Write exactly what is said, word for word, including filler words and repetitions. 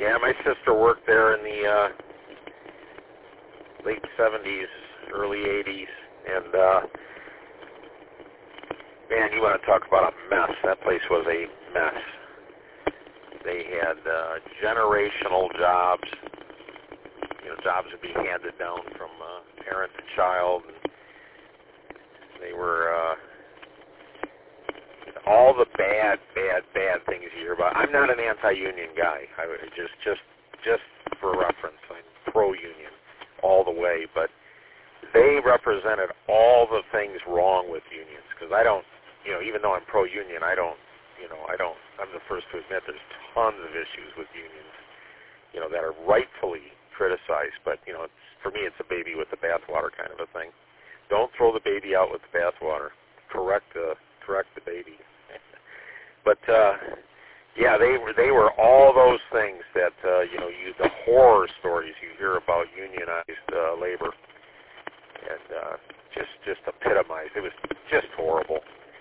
Yeah, my sister worked there in the uh, late seventies, early eighties, and uh, man, you want to talk about a mess. That place was a mess. They had uh, generational jobs. You know, jobs would be handed down from uh, parent to child. And they were uh, all the bad, bad, bad things you hear about. I'm not an anti-union guy. I would just, just, just for reference, I'm pro-union all the way. But they represented all the things wrong with unions. Because I don't, you know, even though I'm pro-union, I don't. You know, I don't, I'm the first to admit there's tons of issues with unions, you know, that are rightfully criticized, but, you know, it's, for me it's a baby with the bathwater kind of a thing. Don't throw the baby out with the bathwater. Correct the, correct the baby. But, uh, yeah, they were, they were all those things that, uh, you know, you, the horror stories you hear about unionized uh, labor, and uh, just, just epitomized. It was just horrible.